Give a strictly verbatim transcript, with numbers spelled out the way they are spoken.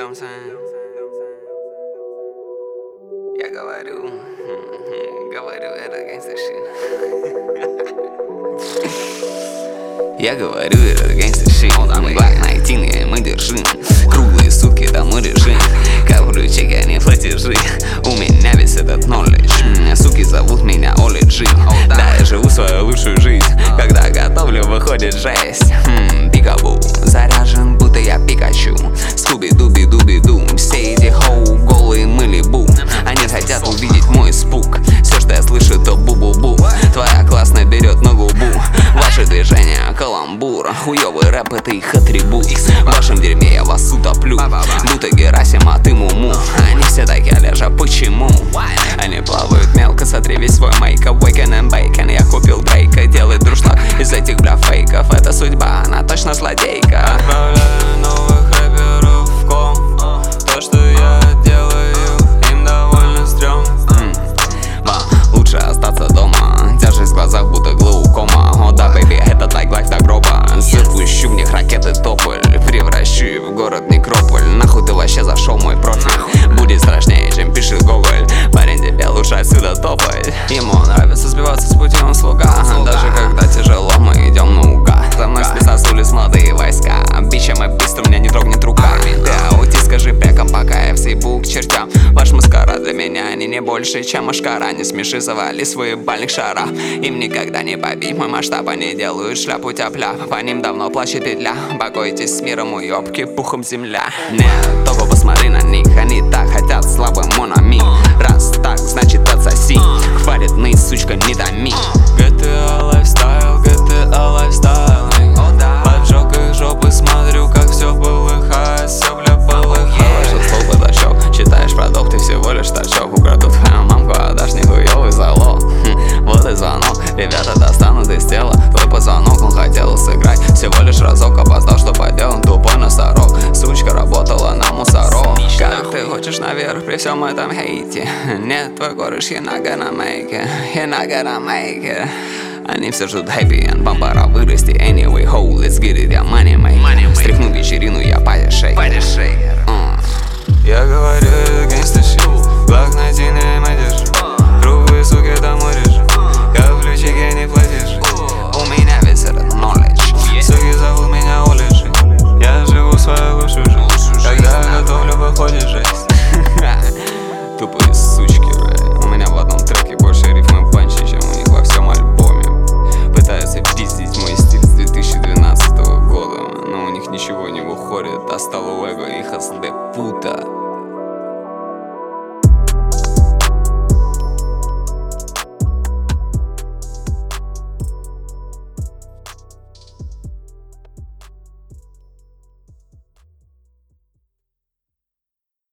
Я говорю, говорю, это гангстер-шит. Я говорю, это гангстер-шит. Глак найти, мы держим. Круглые сутки тому режим. Ковру чеки, а не платежи. У меня весь этот knowledge. Суки зовут меня Оли Джи. Да, я живу свою лучшую жизнь. Когда готовлю, выходит жесть. хм, Пикабу, заряжен, будто я Пикачу. Скуби-дуби-дуби-ду. Все эти хоу, голые мылибу. Они хотят увидеть мой испуг. Все, что я слышу, то бу-бу-бу. Твоя классная берет на губу. Ваши движения каламбур. Хуёвый рэп, это их атрибут. В вашем дерьме я вас утоплю. Будто Герасим, а ты Муму. Они все такие, Лежа, почему? Они плавают мелко, сотри весь свой мейкап. Waken and bacon, я купил брейка. Делает дружно из этих бля фейков. Это судьба, она точно злодейка. Отправляю новых рэперов в ком. То, что я делаю, им довольно стрём. mm. Лучше остаться дома. Тяжесть в глазах, будто глаукома. О да, бэйби, этот лайк-лайк до гроба. Запущу в них ракеты тополь. Превращу их в город некрополь. Нахуй ты вообще зашел в мой профиль? Будет страшнее, чем пишет Гоголь. Парень, тебе лучше отсюда топать. Ему нравится сбиваться с пути, он слуга. Даже когда тяжело, мы идем наугад. За мной спеца с улиц молодые войска. Бичем и быстро, меня не трогнет рука. Ты аутист, скажи прякам, пока я всыпу к чертям. Ваш маскарад для меня, они не больше, чем машкара. Не смеши, завали свои бальных шара. Им никогда не побить мой масштаб. Они делают шляпу тяпля. По ним давно плачет петля. Бойтесь с миром, уёбки, пухом земля. Нет, только посмотри на них. Они так хотят слабым монами. Раз так, значит отсоси. Хватит ныть, сучка, не томи. ГТА лайфстайл, ГТА лайфстайл. Поджег их жопы, смотрю, как все полыхает. Все бля полыхает. Вышел стол потащок. Читаешь продукт, ты всего лишь торчок. Украдут твою мамку, отдашь нихуёвый залог. хм, Вот и звонок, ребята достанут из тела. Твой позвонок, он хотел сыграть всего лишь разок. Опоздал, что поделан, тупой носорог. Сучка работала на мусорок. Как ты хочешь наверх при всем этом хейте? Нет, твой кореш, you're not gonna make it. You're not gonna make it. Они все ждут happy end, вам пора вырасти. Anyway, ho, let's get it, я money maker. Стряхну вечерину, я пати-шейкер. Я говорю, это гангстер-шит. Глак найти, не мэдишь. Круглые суки там урежь. Ковру чеки, не платишь. У меня весь этот knowledge. Суки зовут меня Оли Джи. Я живу свою лучшую жизнь. Когда я готовлю, выходит жесть. Тупые сучки, бля. У меня в одном треке больше рифмы панчи, чем у них во всем альбоме. Пытаются пиздить мой стиль с две тысячи двенадцатого года, но у них ничего не выходит. Остало у эго их as de puta.